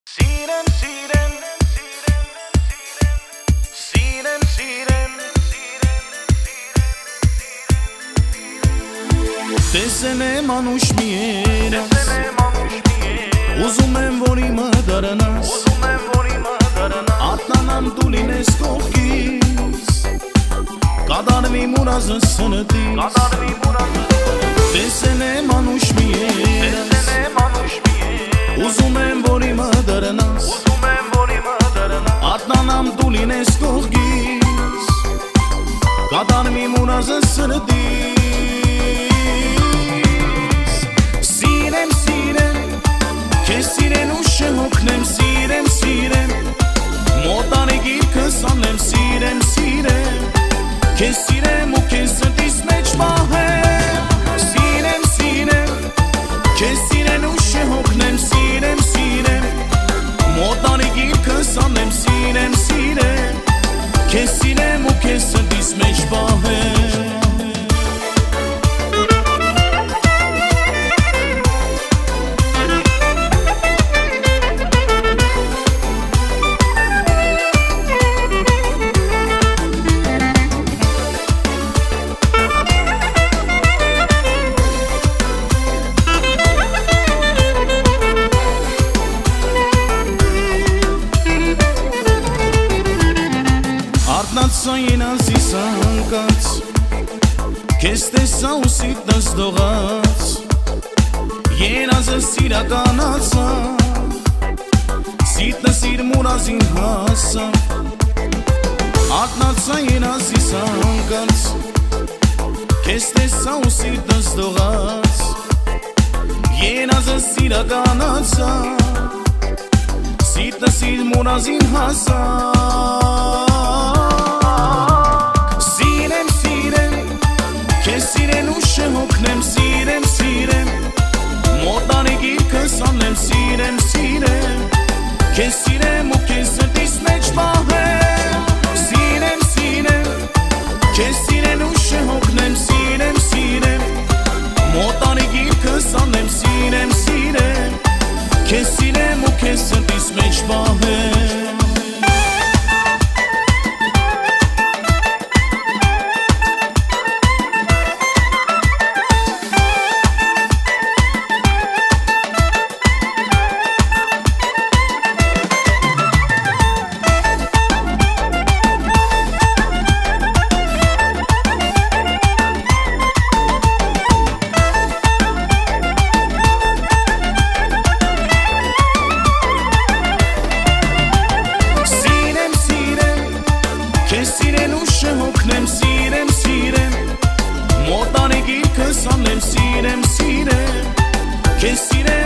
Sirem, sirem, sirem, sirem, Տեսել եմ անուշ մի երաս Ուզում եմ որ իմը դարանաս Ատնանամ դու լինես կողքիս Կադարվի մուրազը սնտիս Տեսել եմ անուշ մի երաս Ուզում եմ որ իմը դարանաս Ատնանամ դու լինես կողքիս Կադարվի մուրազը սնտիս Սիրեմ, սիրեմ, քեզ սիրեն ու շհոգնեմ Սիրեմ, սիրեմ, մոտանի գիրքս անեմ Սիրեմ, սիրեմ, քեզ սիրեմ ու քեզ սրտիս մեջ պահեմ Սիրեմ, սիրեմ, քեզ սիրեն ու շհոգնեմ Սիրեմ, սիրեմ, մոտանի գիրքս անեմ Սիրեմ, սիրեմ, քեզ սիրեմ ու քեզ սրտիս մեջ պահեմ Արտնացա ենազիս անկած Քեզ տեսա ու սիրտս դողաց Երազս իրականացա Սիրտս իր մուրազին հասա Արտնացա ենազիս անկած Քեզ տեսա ու սիրտս դողաց Երազս իրականացա Սիրտս իր մուրազին հասա Քեզ սիրեն ու շհոգնեմ Սիրեմ, սիրեմ, մոտանի գիրքս անեմ Սիրեմ, սիրեմ, քեզ սիրեմ ու քեզ սրտիս մեջ պահեմ Սիրեմ, սիրեմ, քեզ սիրեն ու շհոգնեմ Սիրեմ, սիրեմ, մոտանի գիրքս անեմ Սիրեմ, սիրեմ, քեզ սիրեմ ու քեզ սրտիս մեջ պահեմ Քեզ սիրեն ու շհոգնեմ Սիրեմ, սիրեմ, մոտանի գիրքս անեմ Սիրեմ, սիրեմ, քեզ սիրեմ